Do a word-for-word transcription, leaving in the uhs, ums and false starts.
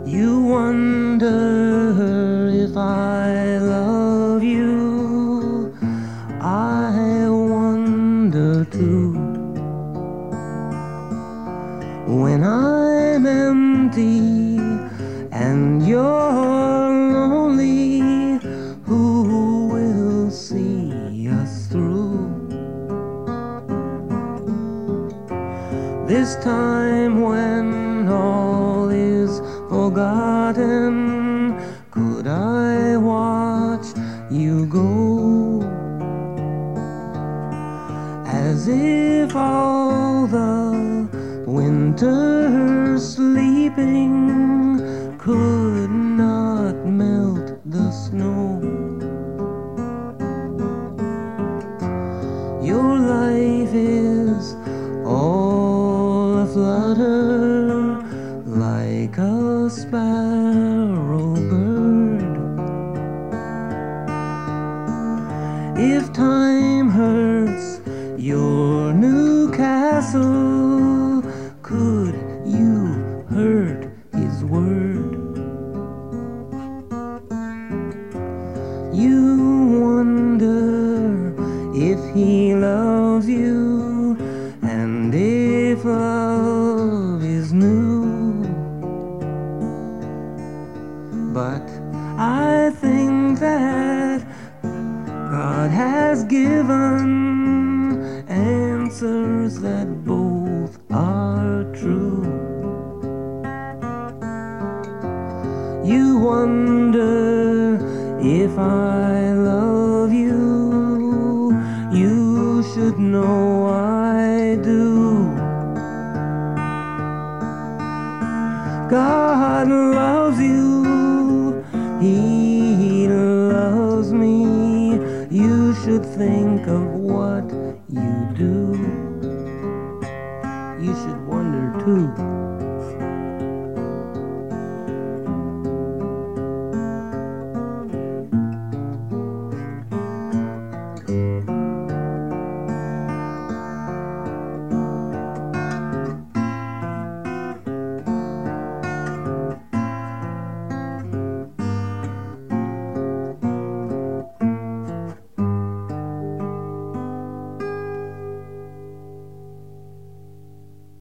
You wonder if I love you. I wonder too. When I'm empty and you're lonely, who will see us through? This time when all is forgotten, could I watch you go, as if all the winter sleeping could not melt the snow? Your life is all aflutter like a sparrow bird. If time hurts your new castle, could you hurt his word? You wonder if he loves you, and if love is new. But I think that God has given answers that both are true. You wonder if I love you. You should know I do. God loves you. He loves me. You should think of what you do. You should wonder too.